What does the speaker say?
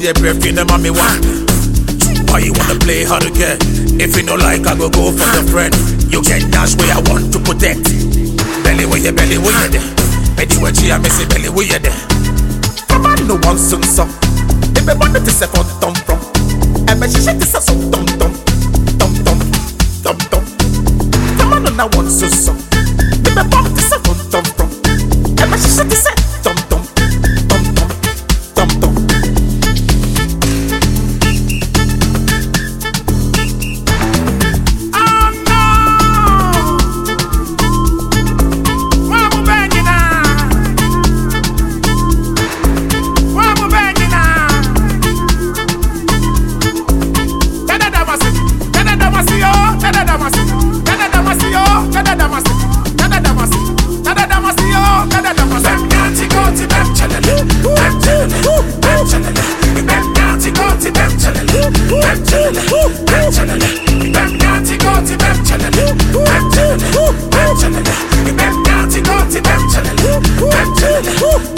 your breath in the mommy one. Why you wanna play hard to get? If you know like I go for the friend. You can dash where I want to protect. Belly where you there. Belly where you miss it, belly where you there. Come on, no one soon so. If I want to say for tom from. And my shit is a so tom. Come on, no one soon so. If I want to say for tom from. And my shit is a tom. Woo!